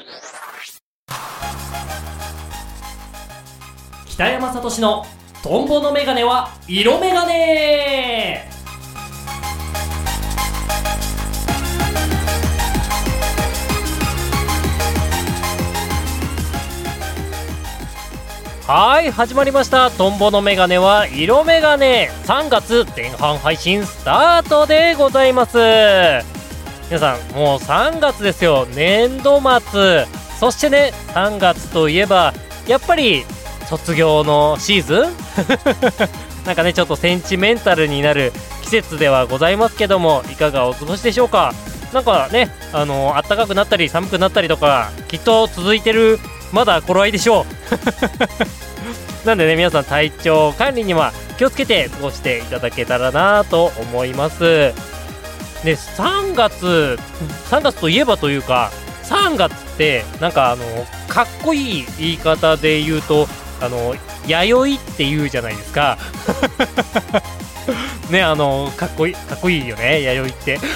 北山聡のトンボのメガネは色メガネ。はい、始まりました。トンボのメガネは色メガネ。3月前半配信スタートでございます。皆さん、もう3月ですよ。年度末。そしてね、3月といえばやっぱり卒業のシーズンなんかね、ちょっとセンチメンタルになる季節ではございますけども、いかがお過ごしでしょうか。なんかね、暖かくなったり寒くなったりとかきっと続いてるまだ頃合いでしょうなんでね、皆さん体調管理には気をつけて過ごしていただけたらなと思います。で、3月といえばというか、3月ってなんかかっこいい言い方で言うと弥生って言うじゃないですかね、かっこいいよね、弥生って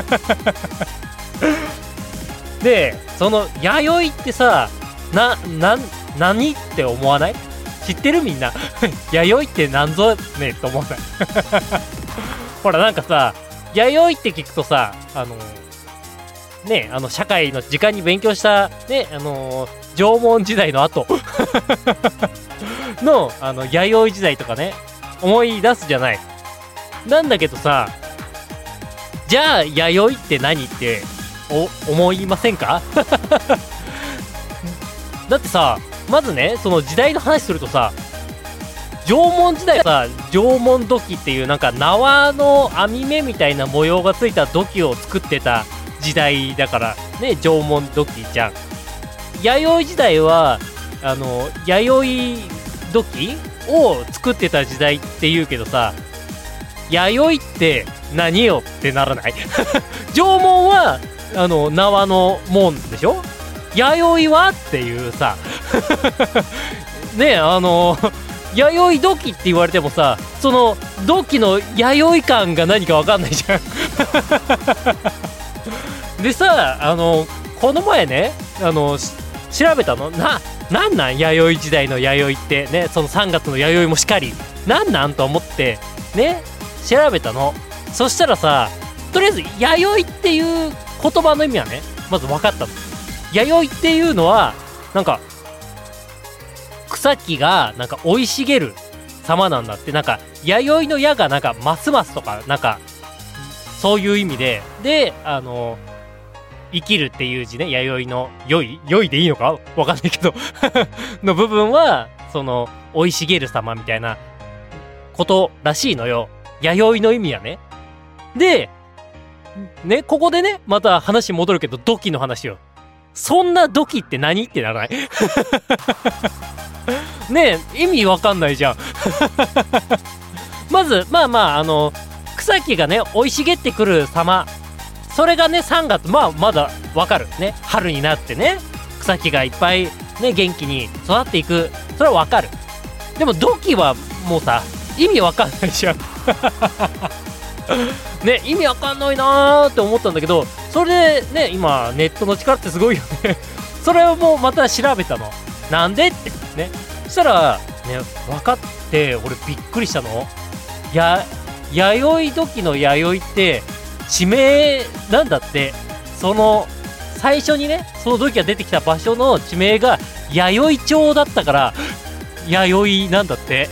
で、その弥生ってさ、何って思わない？知ってる？みんな弥生ってなんぞねって思わないほら、なんかさ、弥生って聞くとさ、ね、社会の時間に勉強したね、縄文時代の後の弥生時代とかね、思い出すじゃない。なんだけどさ、じゃあ弥生って何って思いませんかだってさ、まずね、その時代の話するとさ、縄文時代はさ、縄文土器っていうなんか縄の網目みたいな模様がついた土器を作ってた時代だからね、縄文土器じゃん。弥生時代は弥生土器を作ってた時代って言うけどさ、弥生って何よってならない縄文は縄の門でしょ。弥生はっていうさね、弥生土器って言われてもさ、その土器の弥生感が何か分かんないじゃんでさ、この前ね、調べたの。なん弥生時代の弥生ってね、その3月の弥生もしかりなんと思ってね、調べたの。そしたらさ、とりあえず弥生っていう言葉の意味はね、まず分かったの。弥生っていうのはなんか草木がなんか生い茂る様なんだって。なんか弥生の矢がなんかますますとか、なんかそういう意味で生きるっていう字ね、弥生の良いでいいのかわかんないけどの部分はその生い茂る様みたいなことらしいのよ、弥生の意味はね。でね、ここでね、また話戻るけど、土器の話よ。そんな土器って何ってならないねえ、意味わかんないじゃんまず草木がね生い茂ってくる様、それがね3月、まだわかるね。春になってね、草木がいっぱいね元気に育っていく、それはわかる。でも土器はもうさ、意味わかんないじゃんね、意味わかんないなーって思ったんだけど、それでね、今ネットの力ってすごいよねそれをもうまた調べたの。なんでってね、そしたらね、分かって、俺びっくりしたの。弥生土器の弥生って地名なんだって。その最初にね、その土器が出てきた場所の地名が弥生町だったから弥生なんだって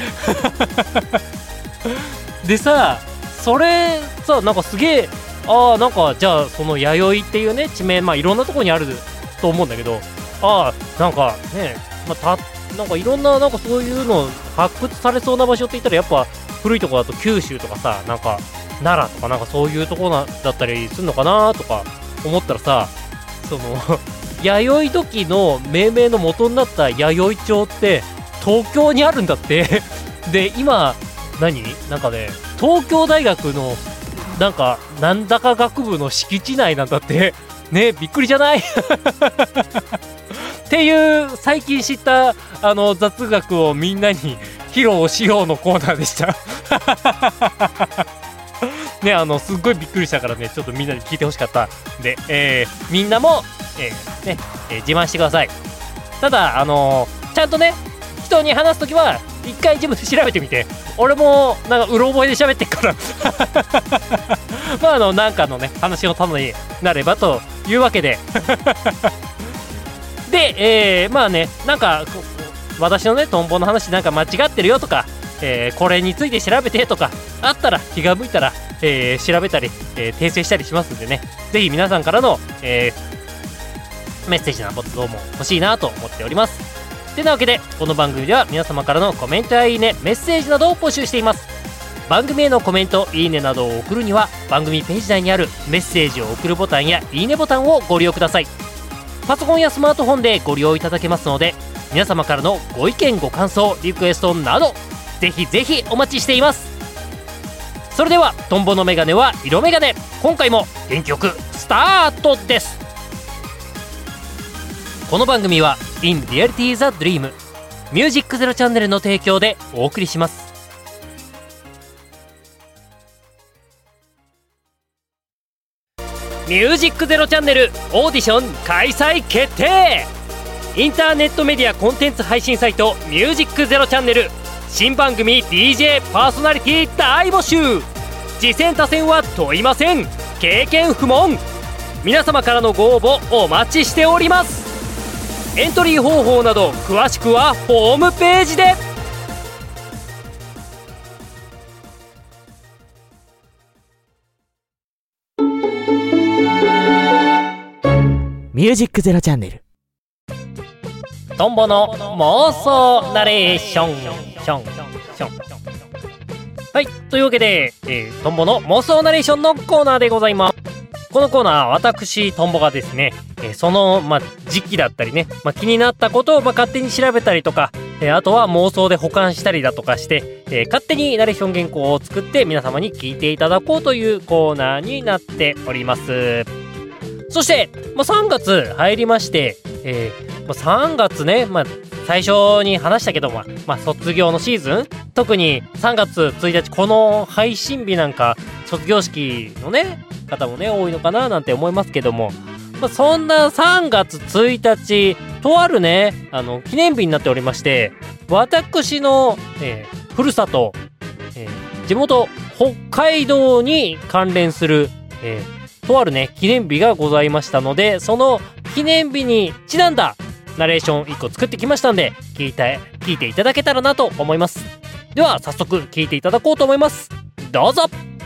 でさ、それさ、なんかすげえ、なんかじゃあその弥生っていうね地名、いろんなところにあると思うんだけど、なんかね、なんかいろんな、なんかそういうの発掘されそうな場所って言ったら、やっぱ古いとこだと九州とかさ、なんか奈良とかなんかそういうとこだったりするのかなとか思ったらさ、その弥生土器の命名の元になった弥生町って東京にあるんだってで、今なんかね、東京大学のなんだか学部の敷地内なんだってね。びっくりじゃないっていう最近知った雑学をみんなに披露しようのコーナーでしたね、すっごいびっくりしたからね、ちょっとみんなに聞いてほしかったんで、みんなも、自慢してください。ただちゃんとね、人に話すときは一回自分で調べてみて。俺もなんかうろ覚えで喋ってっからまあなんかのね、話の種になればというわけでで、まあね、なんか私のね、トンボの話なんか間違ってるよとか、これについて調べてとかあったら、気が向いたら、調べたり、訂正したりしますんでね、ぜひ皆さんからの、メッセージなことも欲しいなと思っております。てなわけで、この番組では皆様からのコメントやいいね、メッセージなどを募集しています。番組へのコメント、いいねなどを送るには、番組ページ内にあるメッセージを送るボタンやいいねボタンをご利用ください。パソコンやスマートフォンでご利用いただけますので、皆様からのご意見ご感想、リクエストなどぜひぜひお待ちしています。それでは、トンボのメガネは色メガネ、今回も元気よくスタートです。この番組は In Reality the Dream ミュージックゼロチャンネルの提供でお送りします。ミュージックゼロチャンネルオーディション開催決定。インターネットメディアコンテンツ配信サイトミュージックゼロチャンネル、新番組 DJ パーソナリティ大募集。次戦他戦は問いません。経験不問。皆様からのご応募お待ちしております。エントリー方法など詳しくはホームページで。 ミュージックゼロチャンネル、 トンボの妄想ナレーション。はい、というわけで、トンボの妄想ナレーションのコーナーでございます。このコーナー、私トンボがですね、その、時期だったりね、気になったことを勝手に調べたりとか、あとは妄想で保管したりだとかして、勝手にナレーション原稿を作って皆様に聞いていただこうというコーナーになっております。そして、3月入りまして、3月ね、最初に話したけども、卒業のシーズン、特に3月1日、この配信日なんか卒業式のね方もね多いのかななんて思いますけども、そんな3月1日とあるね記念日になっておりまして、私の、ふるさと、地元北海道に関連する、とあるね記念日がございましたので、その記念日にちなんだナレーション1個作ってきましたんで、聞いていただけたらなと思います。では早速聞いていただこうと思います。どうぞ。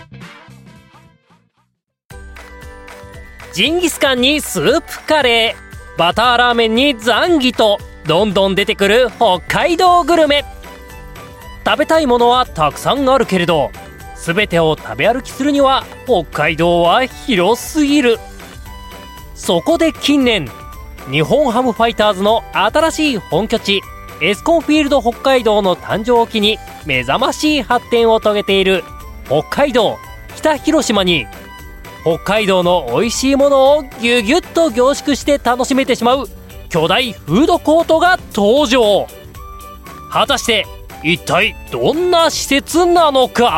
ジンギスカンにスープカレー、バターラーメンにザンギとどんどん出てくる北海道グルメ。食べたいものはたくさんあるけれど、全てを食べ歩きするには北海道は広すぎる。そこで近年、日本ハムファイターズの新しい本拠地エスコンフィールド北海道の誕生を機に目覚ましい発展を遂げている北海道北広島に、北海道の美味しいものをギュギュッと凝縮して楽しめてしまう巨大フードコートが登場。果たして一体どんな施設なのか。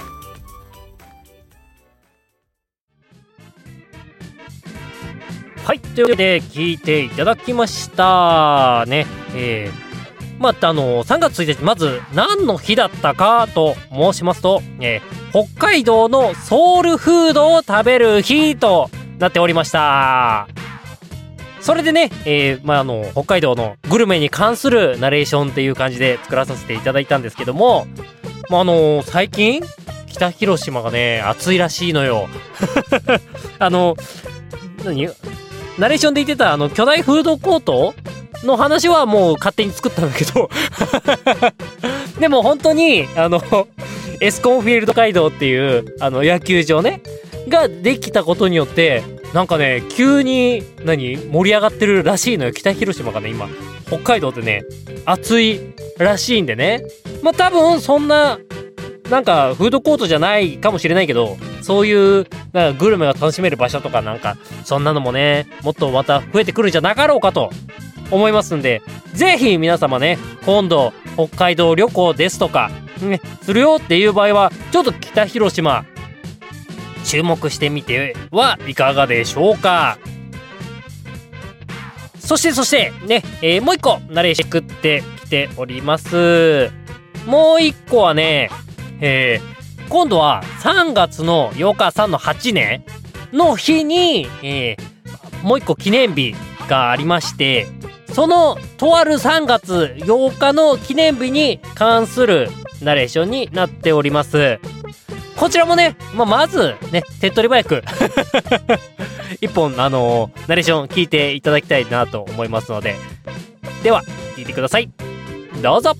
はい、というわけで聞いていただきましたね。3月1日、まず何の日だったかと申しますと、北海道のソウルフードを食べる日となっておりました。それでね、北海道のグルメに関するナレーションっていう感じで作らさせていただいたんですけども、最近北広島がね暑いらしいのよナレーションで言ってた巨大フードコートの話はもう勝手に作ったんだけどでも本当にエスコンフィールド街道っていう野球場ねができたことによって、なんかね急に盛り上がってるらしいのよ。北広島がね今北海道でね暑いらしいんでね、多分そんななんかフードコートじゃないかもしれないけど、そういうなんかグルメが楽しめる場所とかなんかそんなのもねもっとまた増えてくるんじゃなかろうかと思いますんで、ぜひ皆様ね今度北海道旅行ですとかねするよっていう場合は、ちょっと北広島注目してみてはいかがでしょうか。そしてね、もう一個ナレーション作ってきております。もう一個はね、今度は3月の8日3の8年の日に、もう一個記念日がありまして、そのとある3月8日の記念日に関するナレーションになっております。こちらもね、まずね、手っ取り早く一本ナレーション聞いていただきたいなと思いますので、では聞いてください。どうぞ。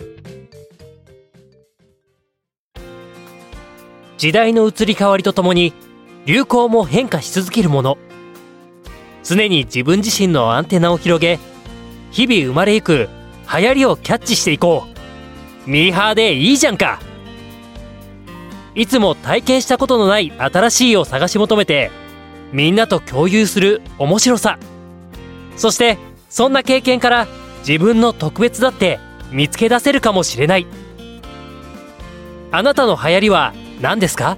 時代の移り変わりとともに流行も変化し続けるもの。常に自分自身のアンテナを広げ、日々生まれゆく流行りをキャッチしていこう。ミーハーでいいじゃんか。いつも体験したことのない新しいを探し求めて、みんなと共有する面白さ。そしてそんな経験から自分の特別だって見つけ出せるかもしれない。あなたの流行りは何ですか？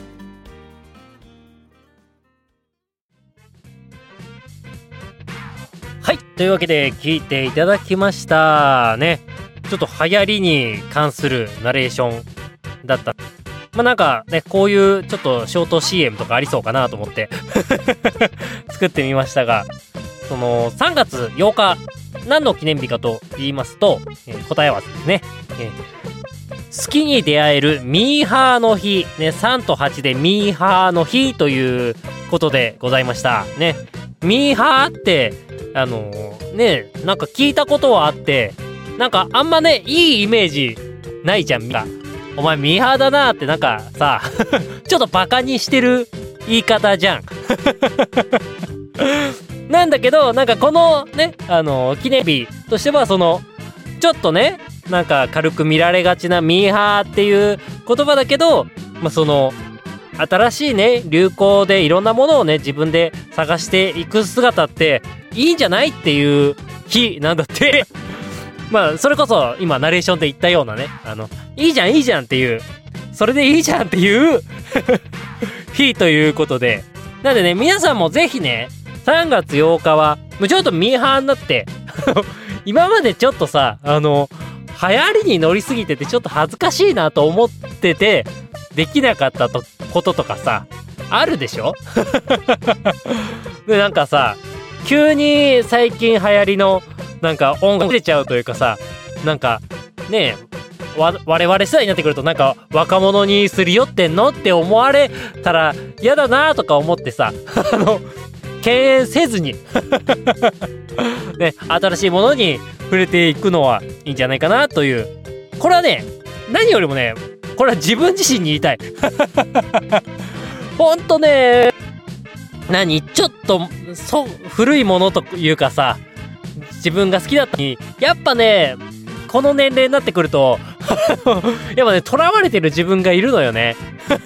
はい、というわけで聞いていただきましたね。ちょっと流行りに関するナレーションだった。なんかね、こういうちょっとショート CM とかありそうかなと思って作ってみましたが、その3月8日何の記念日かと言いますと、答えはですね、好きに出会えるミーハーの日、ね、3と8でミーハーの日ということでございましたね。ミーハーってね、なんか聞いたことはあって、なんかあんまね、いいイメージないじゃん。お前ミーハーだなってなんかさちょっとバカにしてる言い方じゃんなんだけど、なんかこのね、記念日としてはそのちょっとね、なんか軽く見られがちなミーハーっていう言葉だけど、その新しいね、流行でいろんなものをね、自分で探していく姿っていいんじゃないっていう日なんだってそれこそ今ナレーションで言ったようなね、いいじゃんっていう、それでいいじゃんっていう日ということで、なんでね、皆さんもぜひね、3月8日はちょっとミーハーになって今までちょっとさ、流行りに乗りすぎててちょっと恥ずかしいなと思っててできなかったこととかさ、あるでしょで、なんかさ、急に最近流行りのなんか音楽出ちゃうというかさ、なんかね、我々世代になってくるとなんか若者にすり寄ってんのって思われたら嫌だなとか思ってさ敬遠せずにね、新しいものに触れていくのはいいんじゃないかなという。これはね、何よりもね、これは自分自身に言いたいほんとね、ちょっと古いものというかさ、自分が好きだったのに、やっぱね、この年齢になってくるとやっぱね、囚われてる自分がいるのよね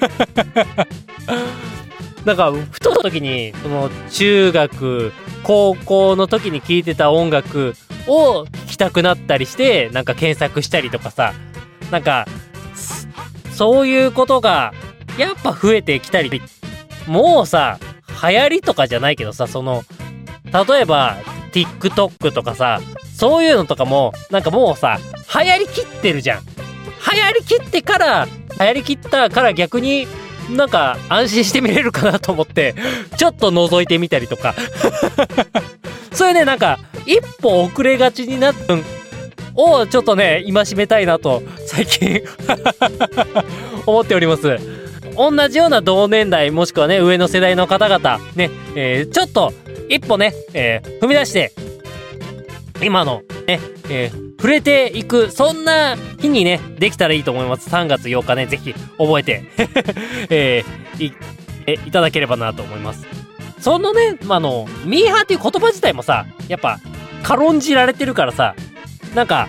なんかふとした時に、その中学高校の時に聴いてた音楽を聴きたくなったりして、なんか検索したりとかさ、なんかそういうことがやっぱ増えてきたり、もうさ、流行りとかじゃないけどさ、その例えば TikTok とかさ、そういうのとかもなんかもうさ、流行りきってるじゃん。流行りきったから逆になんか安心して見れるかなと思ってちょっと覗いてみたりとかそういうね、なんか一歩遅れがちになったをちょっとね、戒めたいなと最近思っております。同じような同年代もしくはね、上の世代の方々ね、ちょっと一歩ね、踏み出して今のね、触れていく、そんな日にね、できたらいいと思います。3月8日ね、ぜひ覚えていただければなと思います。そのね、ミーハーっていう言葉自体もさ、やっぱ軽んじられてるからさ、なんか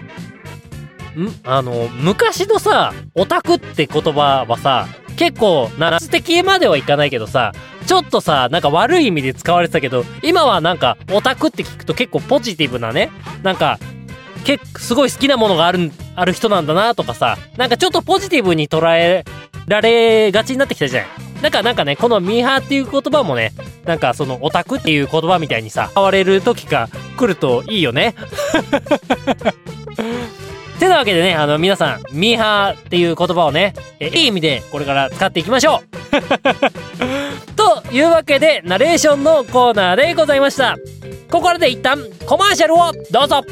昔のさ、オタクって言葉はさ、結構素敵まではいかないけどさ、ちょっとさ、なんか悪い意味で使われてたけど、今はなんかオタクって聞くと結構ポジティブなね、なんかすごい好きなものがある人なんだなとかさ、なんかちょっとポジティブに捉えられがちになってきたじゃん。 なんかね、このミーハーっていう言葉もね、なんかそのオタクっていう言葉みたいにさ、変われる時が来るといいよね。てなわけでね、皆さん、ミーハーっていう言葉をね、いい意味でこれから使っていきましょう。というわけで、ナレーションのコーナーでございました。ここで一旦コマーシャルをどうぞ。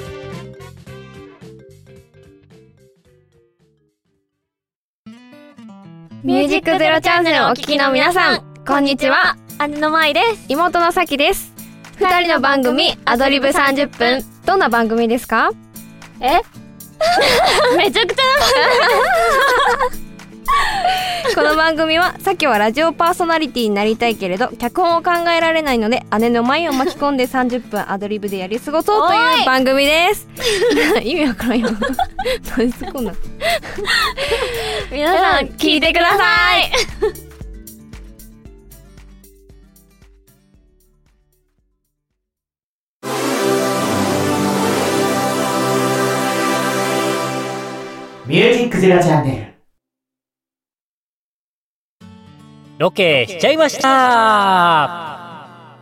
ミュージックゼロチャンネルをお聞きの皆さん、こんにちは。姉の舞です。妹のさきです。二人の番組、アドリブ30分。どんな番組ですか？めちゃくちゃこの番組は、さきはラジオパーソナリティになりたいけれど脚本を考えられないので、姉の舞を巻き込んで30分アドリブでやり過ごそうという番組です。意味わからんよ。何でこんな皆さん聞いてください。 ミュージックゼロチャンネル。 ロケしちゃいました。はい、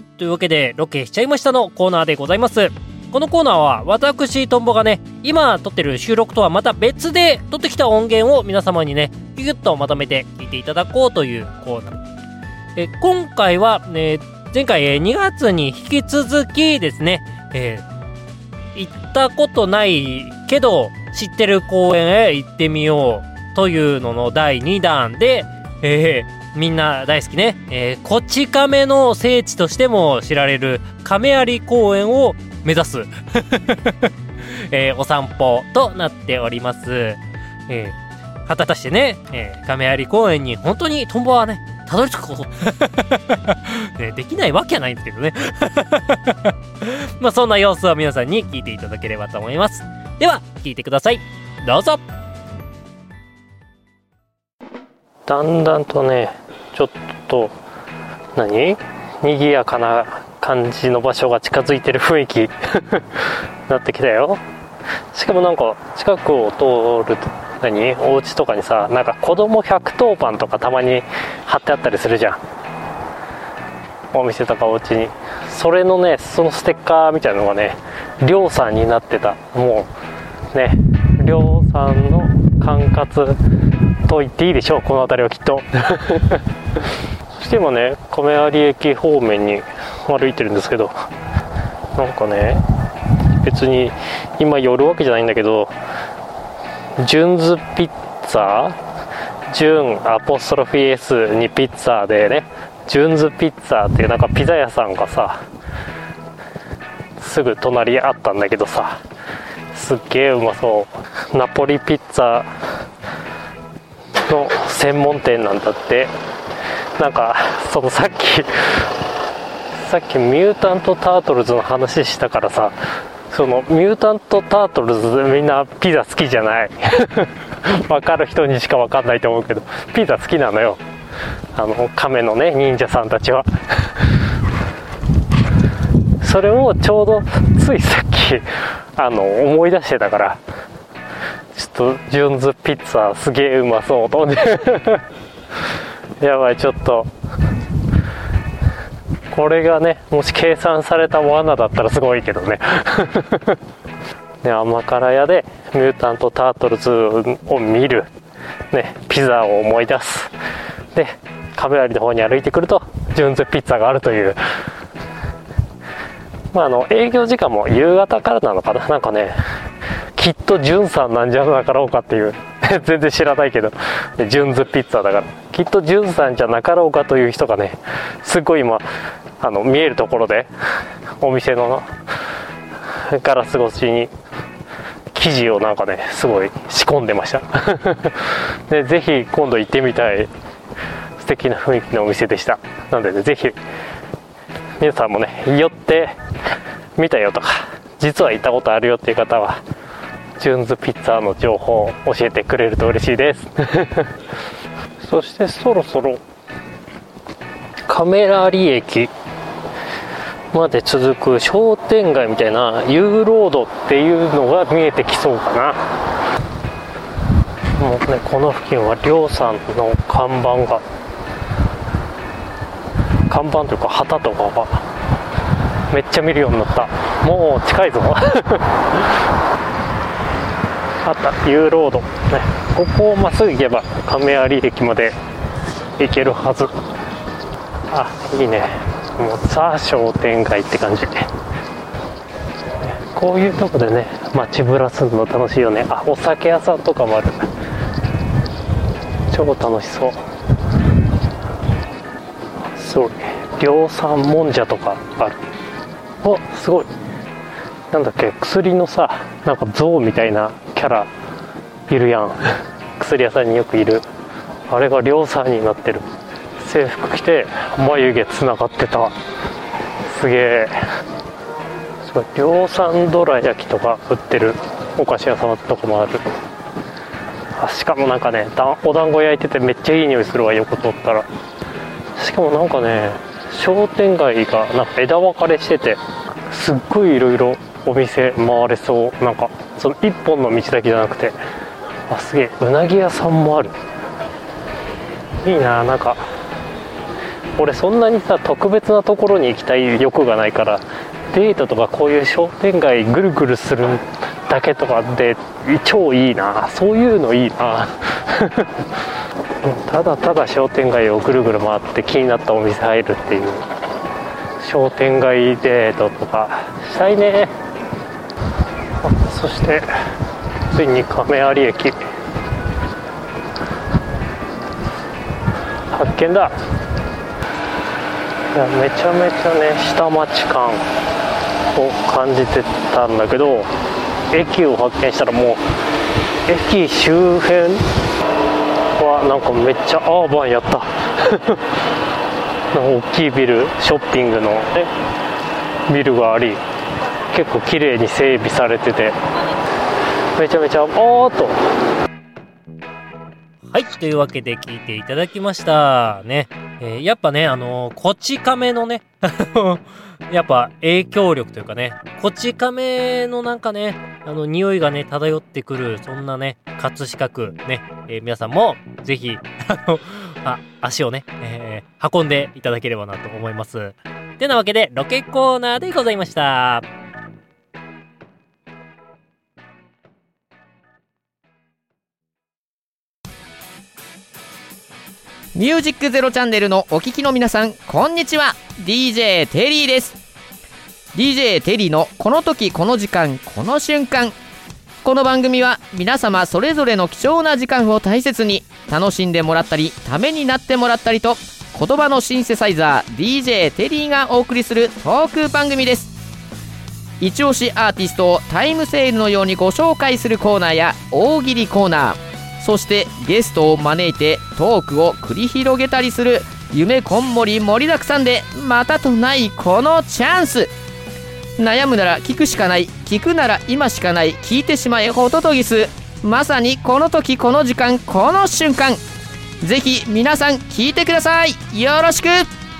というわけでロケしちゃいましたのコーナーでございます。このコーナーは私トンボがね、今撮ってる収録とはまた別で撮ってきた音源を皆様にね、ギュッとまとめて聞いていただこうというコーナー。今回は、前回2月に引き続きですね、行ったことないけど知ってる公園へ行ってみようというのの第2弾で、みんな大好きね、こち亀の聖地としても知られる亀有公園を目指す、お散歩となっております。果たしてね、亀有公園に本当にトンボはねたどり着くことできないわけはないんですけどね。まあそんな様子を皆さんに聞いていただければと思います。では聞いてください、どうぞ。だんだんとね、ちょっと賑やかな感じの場所が近づいてる雰囲気なってきたよ。しかもなんか近くを通るとお家とかにさ、なんか子供110番とかたまに貼ってあったりするじゃん、お店とかお家に。それのね、そのステッカーみたいなのがね、りょうさんになってた。もうね、りょうさんの管轄と言っていいでしょう、この辺りはきっと。そして今ね、亀有駅方面に歩いてるんですけど、なんかね、別に今寄るわけじゃないんだけど、ジュンズピッツァ、ジュンアポストロフィー S にピッツァでね、ジュンズピッツァっていうなんかピザ屋さんがさ、すぐ隣あったんだけどさ、すっげえうまそう。ナポリピッツァの専門店なんだって。なんかそのさっきミュータントタートルズの話したからさ、そのミュータントタートルズみんなピザ好きじゃない。分かる人にしか分かんないと思うけど、ピザ好きなのよ、亀のね忍者さんたちは。それをちょうどついさっき思い出してたから、ちょっとジュンズピッツァすげえうまそうと思って。やばい、ちょっとこれがね、もし計算された罠だったらすごいけどね。ね、甘辛屋でミュータントタートルズを見る、ね、ピザを思い出す。で、亀有の方に歩いてくるとジュンズピッツァがあるという。まあ営業時間も夕方からなのかな。なんかね、きっとジュンさんなんじゃなかろうかっていう。全然知らないけど、ジュンズピッツァだから、きっとジュンさんじゃなかろうかという人がね、すごい今見えるところでお店のガラス越しに生地をなんかね、すごい仕込んでました。で、ぜひ今度行ってみたい素敵な雰囲気のお店でした。なので、ね、ぜひ皆さんもね、寄ってみたよとか、実は行ったことあるよっていう方はジュンズピッツァの情報を教えてくれると嬉しいです。そしてそろそろ亀有駅まで続く商店街みたいな U ロードっていうのが見えてきそうかな。 もうね、この付近はりょうさんの看板というか旗とかがめっちゃ見るようになった。もう近いぞあった U ロード、ね、ここをまっすぐ行けば亀有駅まで行けるはず。あ、いいね。もうザ商店街って感じ。こういうとこでね、街ぶらするの楽しいよね。あ、お酒屋さんとかもある。超楽しそう。すごい。量産もんじゃとかある。お、すごい。なんだっけ、薬のさ、なんか象みたいなキャラいるやん。薬屋さんによくいる。あれが量産になってる。制服着て眉毛つながってた。すげえ。すごい。量産どら焼きとか売ってるお菓子屋さんとかもある。あ、しかもなんかね、お団子焼いててめっちゃいい匂いするわ、横通ったら。しかもなんかね、商店街がなんか枝分かれしてて、すっごいいろいろお店回れそう。なんかその一本の道だけじゃなくて、あ、すげえ、うなぎ屋さんもある。いいな。なんか俺そんなにさ、特別なところに行きたい欲がないから、デートとかこういう商店街ぐるぐるするだけとかで超いいな。そういうのいいなただただ商店街をぐるぐる回って気になったお店入るっていう商店街デートとかしたいね。そしてついに亀有駅発見だ。いや、めちゃめちゃね、下町感を感じてたんだけど、駅を発見したらもう駅周辺はなんかめっちゃアーバンやった大きいビル、ショッピングの、ね、ビルがあり、結構綺麗に整備されてて、めちゃめちゃと。はい、というわけで聞いていただきましたね。やっぱね、こち亀のねやっぱ影響力というかね、こち亀のなんかね、匂いがね漂ってくる、そんなね葛飾区ね、皆さんもぜひ足をね、運んでいただければなと思います。てなわけでロケコーナーでございました。 ミュージックゼロチャンネルのお聞きの皆さん、こんにちは。 DJ テリーです。 DJ テリーのこの時この時間この瞬間。この番組は皆様それぞれの貴重な時間を大切に楽しんでもらったり、ためになってもらったりと、言葉のシンセサイザー DJ テリーがお送りするトーク番組です。一押しアーティストをタイムセールのようにご紹介するコーナーや大喜利コーナー、そしてゲストを招いてトークを繰り広げたりする夢こんもり盛りだくさんで、またとないこのチャンス。悩むなら聞くしかない、聞くなら今しかない、聞いてしまえホトトギス。まさにこの時この時間この瞬間。ぜひ皆さん聞いてください。よろしく。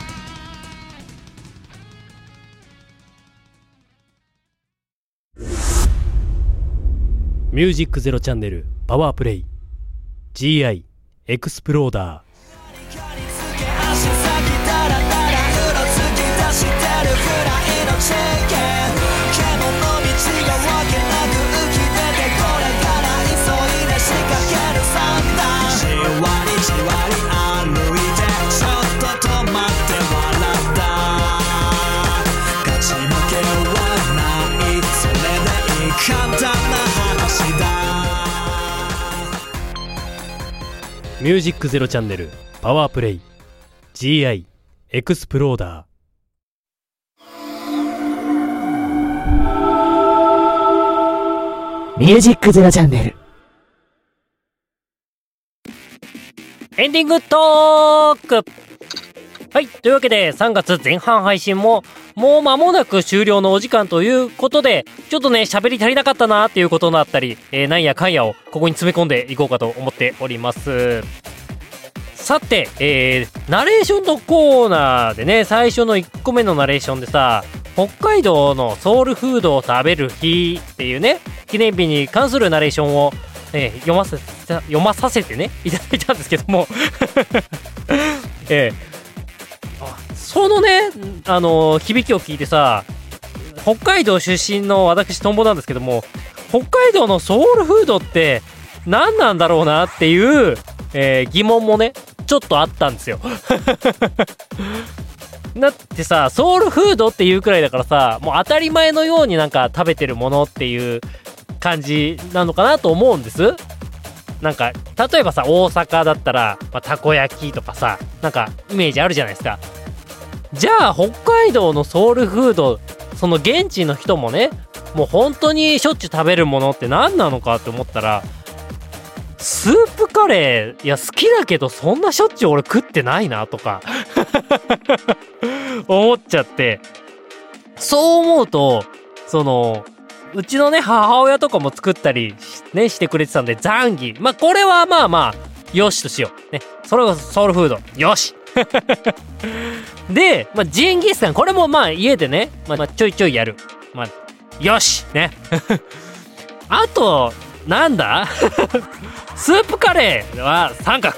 ミュージックゼロチャンネルパワープレイ GI エクスプローダー。ミュージックゼロチャンネルパワープレイ GI エクスプローダミュージックゼロチャンネル。 ーエンディングトーク。はい、というわけで3月前半配信ももう間もなく終了のお時間ということで、ちょっとね喋り足りなかったなっていうことがあったり、なんやかんやをここに詰め込んでいこうかと思っております。さて、ナレーションのコーナーでね、最初の1個目のナレーションでさ、北海道のソウルフードを食べる日っていうね、記念日に関するナレーションを、読ませさせてねいただいたんですけどもそのね響きを聞いてさ、北海道出身の私トンボなんですけども、北海道のソウルフードって何なんだろうなっていう、疑問もねちょっとあったんですよだってさ、ソウルフードっていうくらいだからさ、もう当たり前のようになんか食べてるものっていう感じなのかなと思うんです。なんか例えばさ、大阪だったら、たこ焼きとかさ、なんかイメージあるじゃないですか。じゃあ北海道のソウルフード、その現地の人もね、もう本当にしょっちゅう食べるものって何なのかって思ったら、スープカレー、いや好きだけどそんなしょっちゅう俺食ってないなとか思っちゃって、そう思うと、そのうちのね母親とかも作ったりねしてくれてたんで、ザンギ、これはまあよしとしようね、それがソウルフードよしで、ジンギスカン、これも家でね、ちょいちょいやる、よしねあとなんだスープカレーは三角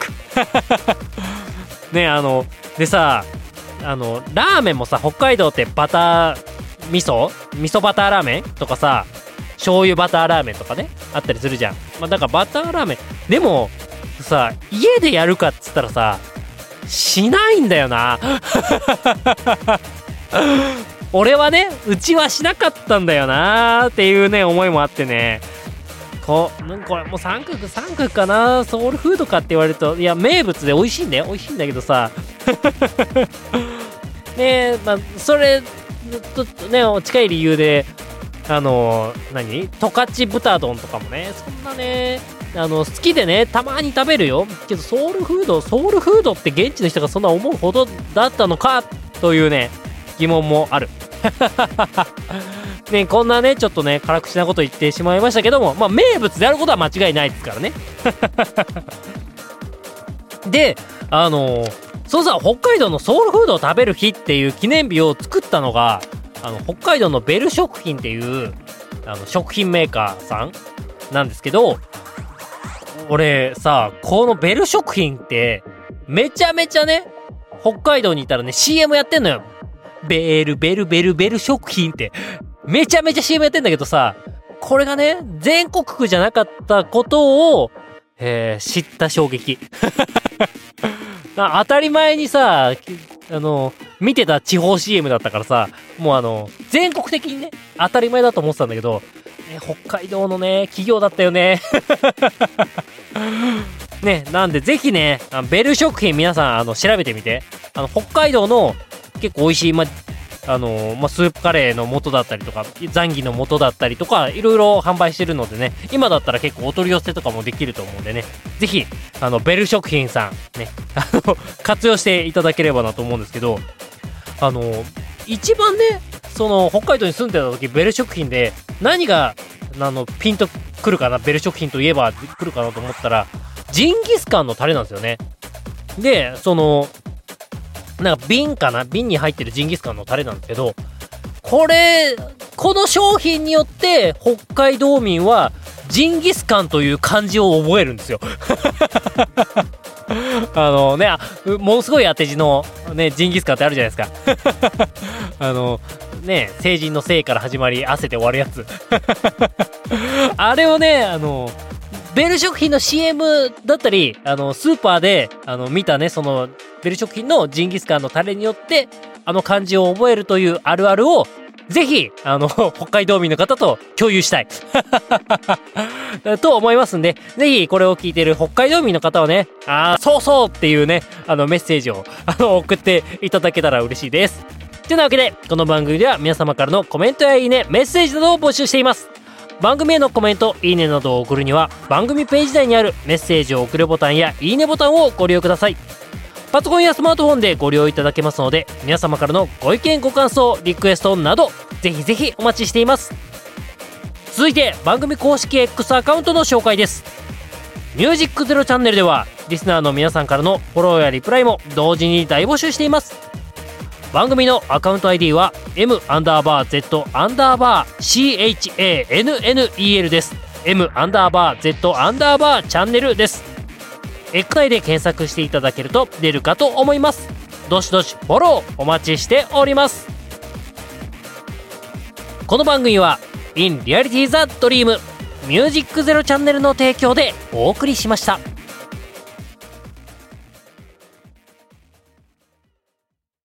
ね、でさ、ラーメンもさ、北海道ってバター味噌バターラーメンとかさ、醤油バターラーメンとかねあったりするじゃん。だからバターラーメンでもさ、家でやるかっつったらさ、しないんだよな俺はね、うちはしなかったんだよなっていうね思いもあってね、これもう三角かな、ソウルフードかって言われると、いや名物で美味しいんだけどさね、それとね近い理由で、十勝豚丼とかもね、そんなね好きでねたまに食べるよけど、ソウルフードって現地の人がそんな思うほどだったのかというね疑問もあるね、こんなねちょっとね辛口なこと言ってしまいましたけども、名物であることは間違いないですからねで、そうさ、北海道のソウルフードを食べる日っていう記念日を作ったのが、北海道のベル食品っていう食品メーカーさんなんですけど、俺さ、このベル食品ってめちゃめちゃね、北海道にいたらね CM やってんのよ。ベル食品ってめちゃめちゃ CM やってんだけどさ、これがね全国区じゃなかったことを、知った衝撃当たり前にさ、見てた地方 CM だったからさ、もう全国的にね当たり前だと思ってたんだけど、北海道のね企業だったよねね、なんでぜひねベル食品皆さん調べてみて、北海道の結構美味しい、スープカレーの素だったりとか、ザンギの素だったりとか、いろいろ販売してるのでね、今だったら結構お取り寄せとかもできると思うんでね、ぜひベル食品さんね活用していただければなと思うんですけど、一番ねその北海道に住んでた時、ベル食品で何がピンとくるかな、ベル食品といえば来るかなと思ったら、ジンギスカンのタレなんですよね。で、なんか瓶に入ってるジンギスカンのタレなんですけど、この商品によって北海道民はジンギスカンという漢字を覚えるんですよものすごい当て字のねジンギスカンってあるじゃないですか成人のせいから始まり汗で終わるやつあれをねベル食品の CM だったりスーパーで見たね、そのベル食品のジンギスカンのタレによって漢字を覚えるというあるあるをぜひ北海道民の方と共有したいと思いますんで、ぜひこれを聞いている北海道民の方はね、そうっていうねメッセージを送っていただけたら嬉しいです。というわけで、この番組では皆様からのコメントやいいね、メッセージなどを募集しています。番組へのコメント、いいねなどを送るには番組ページ内にあるメッセージを送るボタンやいいねボタンをご利用ください。パソコンやスマートフォンでご利用いただけますので、皆様からのご意見ご感想、リクエストなどぜひぜひお待ちしています。続いて番組公式 X アカウントの紹介です。ミュージックゼロチャンネルではリスナーの皆さんからのフォローやリプライも同時に大募集しています。番組のアカウント ID は M_Z_CHANNEL です。 M_Z_チャンネルです。X 内で検索していただけると出るかと思います。どしどしフォローお待ちしております。この番組は In Reality the Dream ミュージックゼロチャンネルの提供でお送りしました。